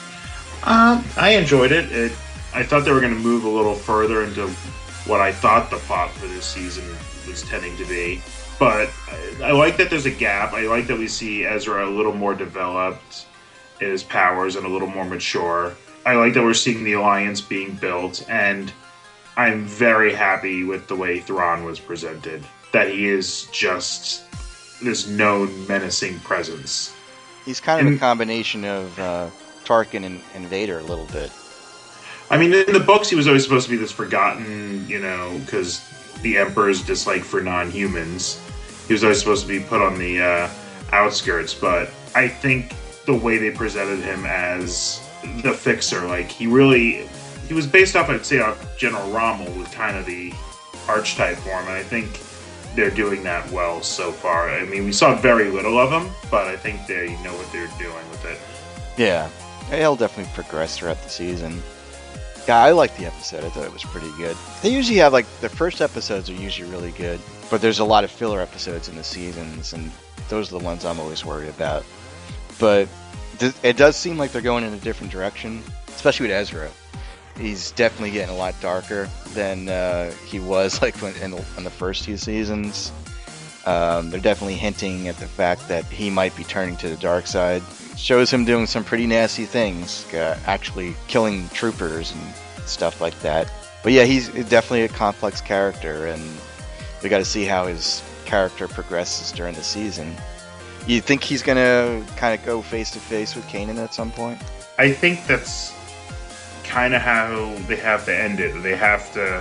I enjoyed it. I thought they were going to move a little further into what I thought the plot for this season was tending to be. But I like that there's a gap. I like that we see Ezra a little more developed in his powers and a little more mature. I like that we're seeing the Alliance being built, and I'm very happy with the way Thrawn was presented. That he is just this known menacing presence. He's kind of a combination of Tarkin and Vader a little bit. I mean, in the books, he was always supposed to be this forgotten, because the Emperor's dislike for non-humans. He was always supposed to be put on the outskirts, but I think the way they presented him as the fixer, he was based off, I'd say, off General Rommel with kind of the archetype form, and I think they're doing that well so far. I mean, we saw very little of him, but I think they know what they're doing with it. Yeah, he'll definitely progress throughout the season. Yeah, I liked the episode. I thought it was pretty good. They usually have, the first episodes are usually really good, but there's a lot of filler episodes in the seasons, and those are the ones I'm always worried about. But it does seem like they're going in a different direction, especially with Ezra. He's definitely getting a lot darker than he was in the first two seasons. They're definitely hinting at the fact that he might be turning to the dark side. Shows him doing some pretty nasty things, actually killing troopers and stuff like that. But yeah, he's definitely a complex character, and we got to see how his character progresses during the season. You think he's going to kind of go face-to-face with Kanan at some point? I think that's kind of how they have to end it. They have to,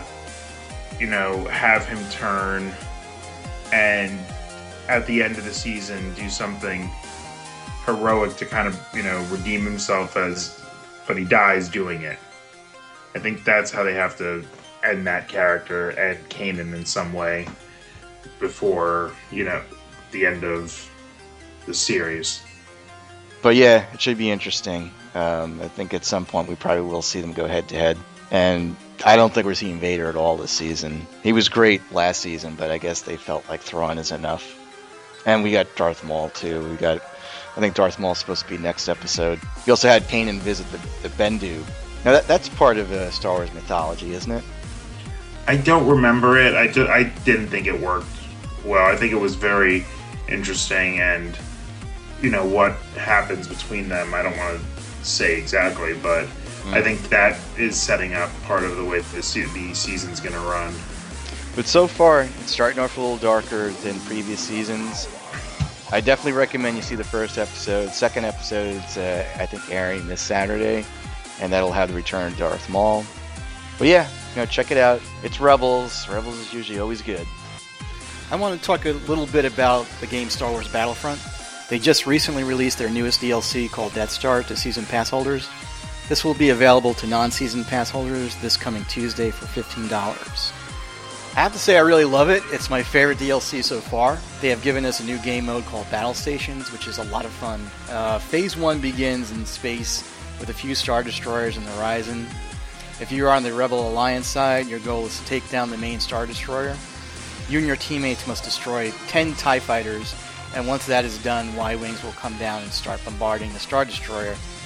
have him turn and at the end of the season do something heroic to kind of, redeem himself but he dies doing it. I think that's how they have to end that character and Kanan in some way before, the end of the series. But yeah, it should be interesting. I think at some point we probably will see them go head to head. And I don't think we're seeing Vader at all this season. He was great last season, but I guess they felt like Thrawn is enough. And we got Darth Maul too. I think Darth Maul's supposed to be next episode. We also had Kanan visit the Bendu. Now that's part of Star Wars mythology, isn't it? I don't remember it. I didn't think it worked well. I think it was very interesting, and what happens between them, I don't want to say exactly, but I think that is setting up part of the way the season's going to run. But so far, it's starting off a little darker than previous seasons. I definitely recommend you see the first episode. Second episode's, I think, airing this Saturday, and that'll have the return of Darth Maul. But yeah, check it out. It's Rebels. Rebels is usually always good. I want to talk a little bit about the game Star Wars Battlefront. They just recently released their newest DLC called Death Star to Season Pass holders. This will be available to non-Season Pass holders this coming Tuesday for $15. I have to say I really love it. It's my favorite DLC so far. They have given us a new game mode called Battle Stations, which is a lot of fun. Phase 1 begins in space with a few Star Destroyers in the horizon. If you are on the Rebel Alliance side, your goal is to take down the main Star Destroyer. You and your teammates must destroy 10 TIE Fighters, and once that is done, Y-Wings will come down and start bombarding the Star Destroyer,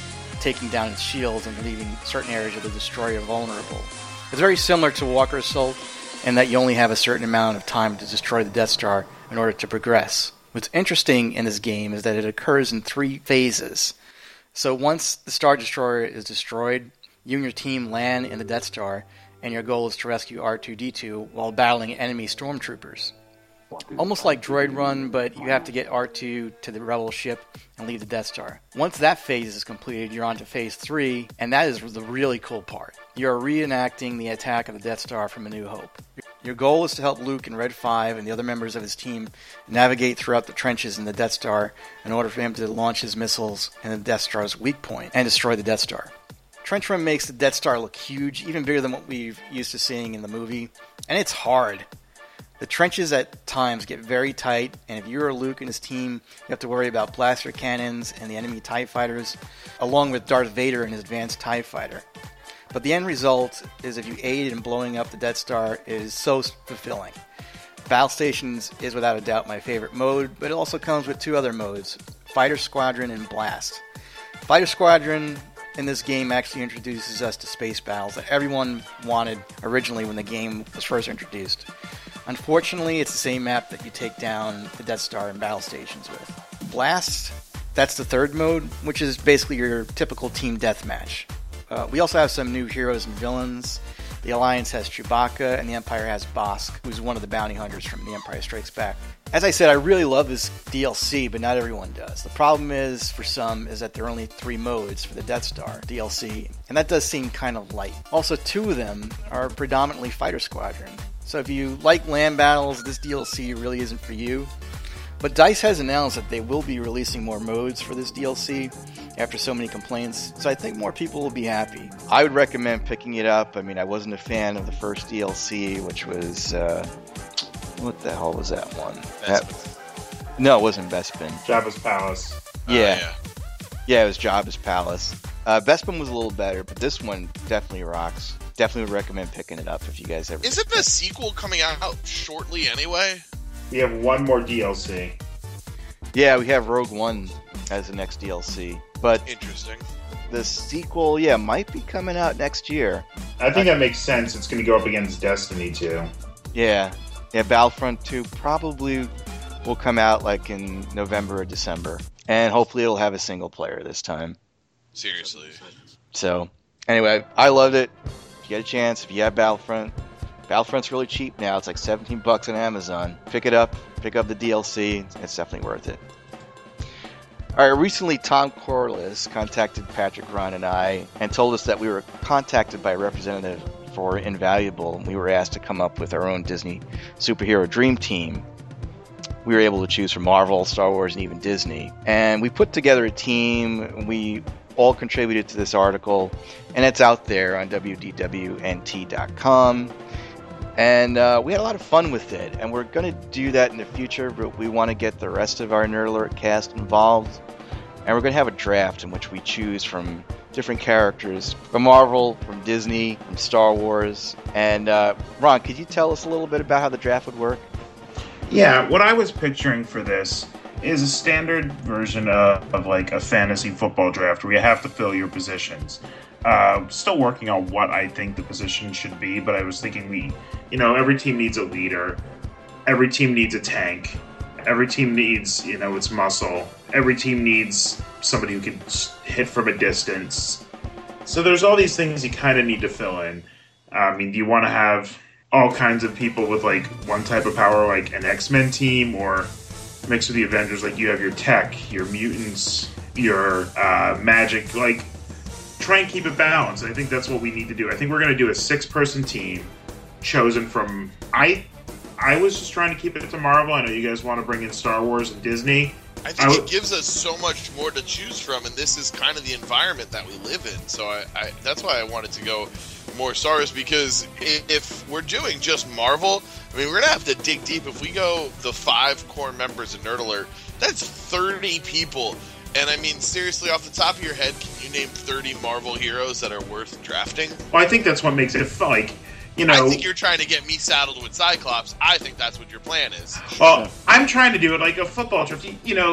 taking down its shields and leaving certain areas of the destroyer vulnerable. It's very similar to Walker Assault in that you only have a certain amount of time to destroy the Death Star in order to progress. What's interesting in this game is that it occurs in 3 phases. So once the Star Destroyer is destroyed, you and your team land in the Death Star, and your goal is to rescue R2-D2 while battling enemy stormtroopers. Almost like Droid Run, but you have to get R2 to the Rebel ship and leave the Death Star. Once that phase is completed, you're on to Phase 3, and that is the really cool part. You're reenacting the attack of the Death Star from A New Hope. Your goal is to help Luke and Red 5 and the other members of his team navigate throughout the trenches in the Death Star in order for him to launch his missiles in the Death Star's weak point and destroy the Death Star. Trench Run makes the Death Star look huge, even bigger than what we've used to seeing in the movie, and it's hard. The trenches at times get very tight, and if you're Luke and his team, you have to worry about blaster cannons and the enemy TIE fighters, along with Darth Vader and his advanced TIE fighter. But the end result is if you aid in blowing up the Death Star, it is so fulfilling. Battle Stations is without a doubt my favorite mode, but it also comes with 2 other modes, Fighter Squadron and Blast. Fighter Squadron in this game actually introduces us to space battles that everyone wanted originally when the game was first introduced. Unfortunately, it's the same map that you take down the Death Star and Battle Stations with. Blast, that's the 3rd mode, which is basically your typical team deathmatch. We also have some new heroes and villains. The Alliance has Chewbacca, and the Empire has Bossk, who's one of the bounty hunters from The Empire Strikes Back. As I said, I really love this DLC, but not everyone does. The problem is, for some, is that there are only 3 modes for the Death Star DLC, and that does seem kind of light. Also, 2 of them are predominantly Fighter Squadron. So if you like land battles, this DLC really isn't for you. But DICE has announced that they will be releasing more modes for this DLC after so many complaints, so I think more people will be happy. I would recommend picking it up. I mean, I wasn't a fan of the first DLC, which was... what the hell was that one? No, it wasn't Bespin. Jabba's Palace. Yeah. Yeah, it was Jabba's Palace. Bespin was a little better, but this one definitely rocks. Definitely would recommend picking it up if you guys ever... Isn't the sequel coming out shortly anyway? We have 1 more DLC. Yeah, we have Rogue One as the next DLC. But Interesting. the sequel, yeah, might be coming out next year. I think that makes sense. It's going to go up against Destiny 2. Yeah. Yeah, Battlefront 2 probably will come out like in November or December. And hopefully it'll have a single player this time. Seriously. So, anyway, I loved it. If you get a chance, if you have Battlefront's really cheap now. It's like $17 on Amazon. Pick it up. Pick up the DLC. It's definitely worth it. All right, recently Tom Corliss contacted Patrick, Ron, and I and told us that we were contacted by a representative for Invaluable. We were asked to come up with our own Disney superhero dream team. We were able to choose from Marvel, Star Wars, and even Disney. And we put together a team. We all contributed to this article, and it's out there on wdwnt.com. And we had a lot of fun with it, and we're going to do that in the future, but we want to get the rest of our Nerd Alert cast involved. And we're going to have a draft in which we choose from different characters from Marvel, from Disney, from Star Wars. And Ron, could you tell us a little bit about how the draft would work? Yeah, what I was picturing for this is a standard version of like a fantasy football draft where you have to fill your positions. Still working on what I think the position should be, but I was thinking every team needs a leader. Every team needs a tank. Every team needs, its muscle. Every team needs somebody who can hit from a distance. So there's all these things you kind of need to fill in. Do you want to have all kinds of people with like one type of power, like an X-Men team, or mixed with the Avengers, like you have your tech, your mutants, your magic, like try and keep it balanced. I think that's what we need to do. I think we're going to do a 6-person team chosen from... I was just trying to keep it to Marvel. I know you guys want to bring in Star Wars and Disney. I think it gives us so much more to choose from, and this is kind of the environment that we live in. So I that's why I wanted to go more Star Wars, because if we're doing just Marvel, I mean, we're going to have to dig deep. If we go the 5 core members of Nerd Alert, that's 30 people. And I mean, seriously, off the top of your head, can you name 30 Marvel heroes that are worth drafting? Well, I think that's what makes it like, I think you're trying to get me saddled with Cyclops. I think that's what your plan is. Well, I'm trying to do it like a football draft.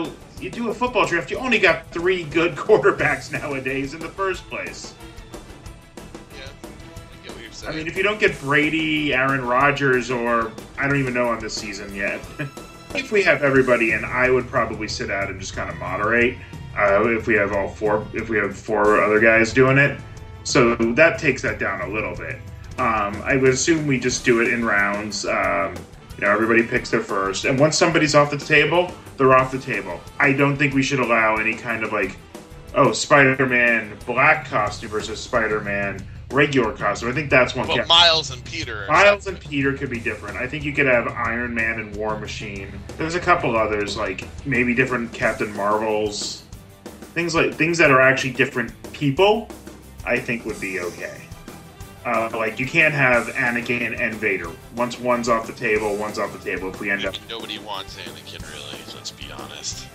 you do a football draft, you only got 3 good quarterbacks nowadays in the first place. Yeah, I get what you're saying. I mean, if you don't get Brady, Aaron Rodgers, or I don't even know on this season yet. If we have everybody in, I would probably sit out and just kind of moderate. If we have 4 other guys doing it, so that takes that down a little bit. I would assume we just do it in rounds. Everybody picks their first, and once somebody's off the table, they're off the table. I don't think we should allow any kind of Spider-Man black costume versus Spider-Man regular costume. I think that's one. But Miles and Peter. Miles and Peter could be different. I think you could have Iron Man and War Machine. There's a couple others, like maybe different Captain Marvels. Things that are actually different people, I think would be okay. You can't have Anakin and Vader. Once one's off the table, one's off the table. If we end up... Nobody wants Anakin, really. Let's be honest.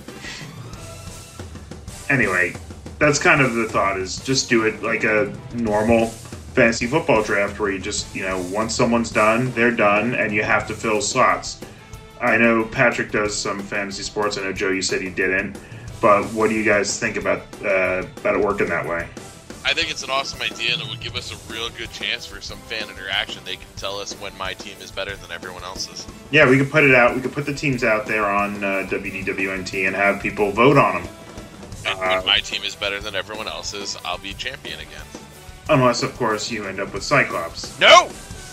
Anyway, that's kind of the thought, is just do it like a normal fantasy football draft where you just, once someone's done, they're done, and you have to fill slots. I know Patrick does some fantasy sports. I know, Joe, you said you didn't. But what do you guys think about it working that way? I think it's an awesome idea, and it would give us a real good chance for some fan interaction. They can tell us when my team is better than everyone else's. Yeah, we could put it out. We could put the teams out there on WDWNT and have people vote on them. And when my team is better than everyone else's, I'll be champion again. Unless, of course, you end up with Cyclops. No!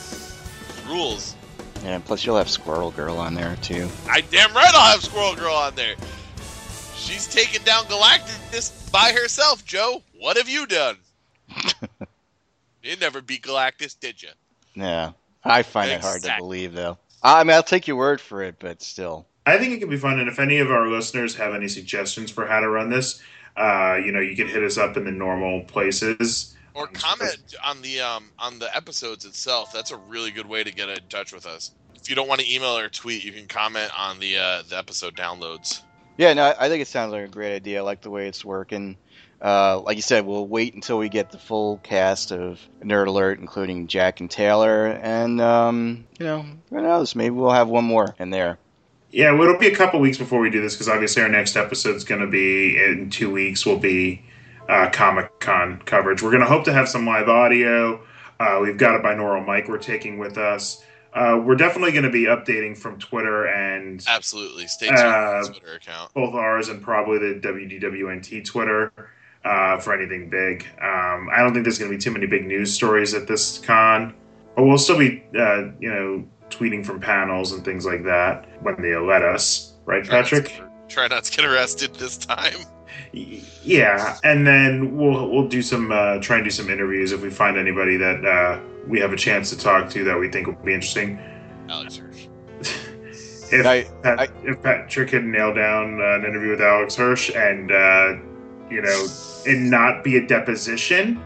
Rules. Yeah, plus you'll have Squirrel Girl on there, too. I damn right I'll have Squirrel Girl on there. She's taken down Galactus by herself, Joe. What have you done? You never beat Galactus, did you? Yeah. I find it hard to believe, though. I mean, I'll take your word for it, but still. I think it could be fun, and if any of our listeners have any suggestions for how to run this, you can hit us up in the normal places. Or comment on the episodes itself. That's a really good way to get in touch with us. If you don't want to email or tweet, you can comment on the episode downloads. Yeah, no, I think it sounds like a great idea. I like the way it's working. Like you said, we'll wait until we get the full cast of Nerd Alert, including Jack and Taylor, and, who knows, maybe we'll have one more in there. Yeah, well, it'll be a couple weeks before we do this, because obviously our next episode is going to be, in 2 weeks, will be Comic-Con coverage. We're going to hope to have some live audio. We've got a binaural mic we're taking with us. We're definitely going to be updating from Twitter and... Absolutely. Stay tuned to the Twitter account. Both ours and probably the WDWNT Twitter for anything big. I don't think there's going to be too many big news stories at this con. But we'll still be, tweeting from panels and things like that when they let us. Right, Patrick? Try not to get arrested this time. Yeah, and then we'll do some try and do some interviews if we find anybody that we have a chance to talk to that we think will be interesting. Alex Hirsch. If Patrick had nailed down an interview with Alex Hirsch and and not be a deposition.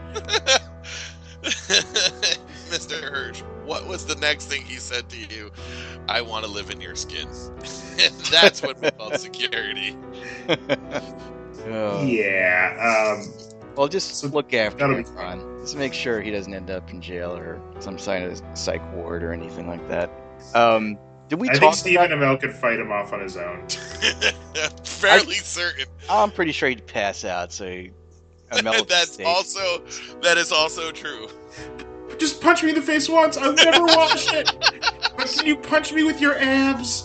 Mr. Hirsch, what was the next thing he said to you? I want to live in your skin. And that's what we call security. Yeah. Well, just look after him, Ron. Just make sure he doesn't end up in jail or some kind of psych ward or anything like that. Did we I think Stephen Amell could fight him off on his own. Fairly certain. I'm pretty sure he'd pass out, so Amell that is also true. Just punch me in the face once. I'll never watch it. But can you punch me with your abs?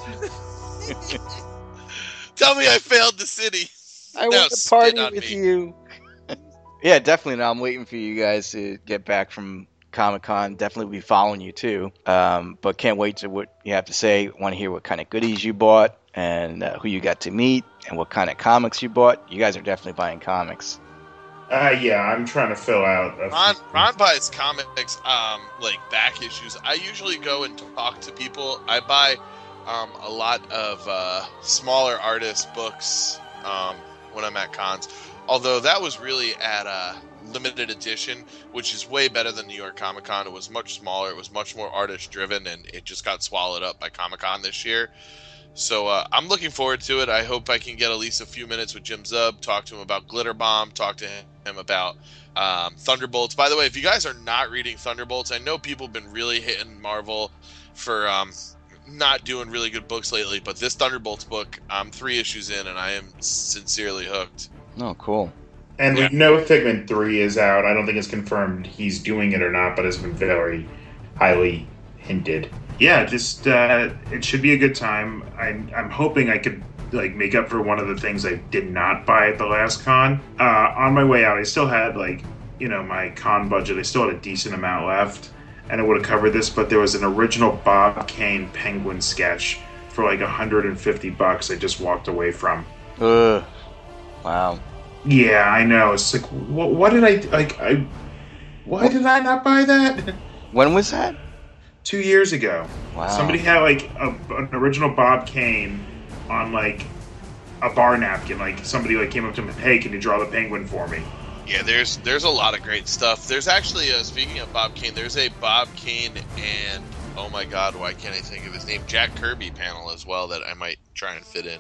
Tell me I failed the city. I want to party with you. Yeah, definitely. Now I'm waiting for you guys to get back from Comic-Con. Definitely be following you too. But can't wait to what you have to say. Want to hear what kind of goodies you bought and who you got to meet and what kind of comics you bought. You guys are definitely buying comics. Yeah, I'm trying to fill out. Ron buys comics, like back issues. I usually go and talk to people. I buy a lot of smaller artist books when I'm at cons. Although that was really at a limited edition, which is way better than New York Comic Con. It was much smaller. It was much more artist driven, and it just got swallowed up by Comic Con this year. So I'm looking forward to it. I hope I can get at least a few minutes with Jim Zub, talk to him about Glitter Bomb, talk to him about Thunderbolts. By the way, if you guys are not reading Thunderbolts, I know people have been really hitting Marvel for not doing really good books lately, but this Thunderbolts book, I'm 3 issues in, and I am sincerely hooked. Oh, cool. And Yeah. we know Figment 3 is out. I don't think it's confirmed he's doing it or not, but it's been very highly hinted. Yeah, just it should be a good time. I'm hoping I could like make up for one of the things I did not buy at the last con. On my way out, I still had my con budget. I still had a decent amount left, and I would have covered this. But there was an original Bob Kane Penguin sketch for like $150. I just walked away from. Ugh. Wow. Yeah, I know. It's like, what did I like? Why did I not buy that? When was that? 2 years ago. Wow. Somebody had like an original Bob Kane on like a bar napkin. Like somebody like came up to him, "Hey, can you draw the penguin for me?" Yeah, there's a lot of great stuff. There's actually, speaking of Bob Kane, there's a Bob Kane and, oh my god, why can't I think of his name? Jack Kirby panel as well that I might try and fit in.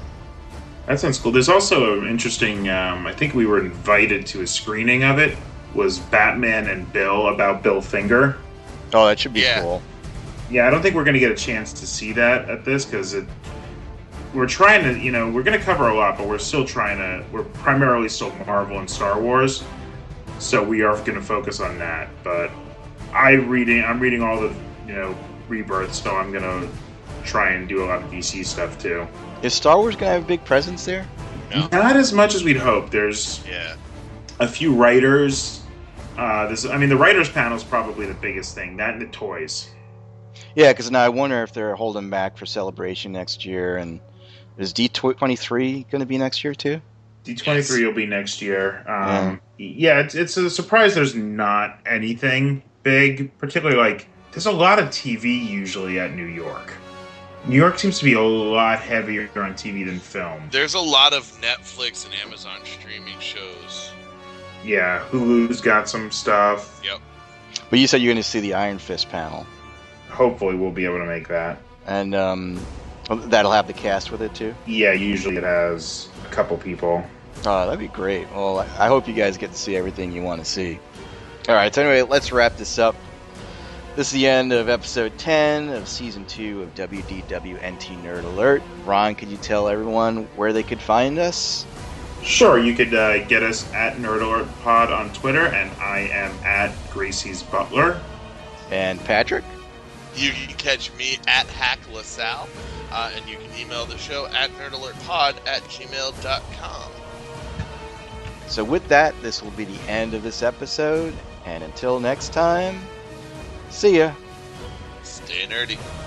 That sounds cool. There's also an interesting. I think we were invited to a screening of it. Was Batman and Bill about Bill Finger? Oh, that should be Yeah. cool. Yeah, I don't think we're going to get a chance to see that at this because we're trying to, we're going to cover a lot, but we're still we're primarily still Marvel and Star Wars, so we are going to focus on that. But I'm reading all the, rebirths, so I'm going to try and do a lot of DC stuff too. Is Star Wars going to have a big presence there? No. Not as much as we'd hope. There's Yeah. a few writers. The writers panel is probably the biggest thing. That and the toys. Yeah, because now I wonder if they're holding back for Celebration next year. And is D23 going to be next year too? D23 will be next year. Yeah, it's a surprise there's not anything big, particularly there's a lot of TV usually at New York. New York seems to be a lot heavier on TV than film. There's a lot of Netflix and Amazon streaming shows. Yeah, Hulu's got some stuff. Yep. But you said you're going to see the Iron Fist panel. Hopefully we'll be able to make that. And that'll have the cast with it too? Yeah, usually it has a couple people. Oh, that'd be great. Well, I hope you guys get to see everything you want to see. All right, so anyway, let's wrap this up. This is the end of episode 10 of season 2 of WDWNT Nerd Alert. Ron, could you tell everyone where they could find us? Sure, you could get us at Nerd Alert Pod on Twitter, and I am at Gracie's Butler. And Patrick? You can catch me at Hack LaSalle, and you can email the show at nerdalertpod@gmail.com. So with that, this will be the end of this episode. And until next time, see ya. Stay nerdy.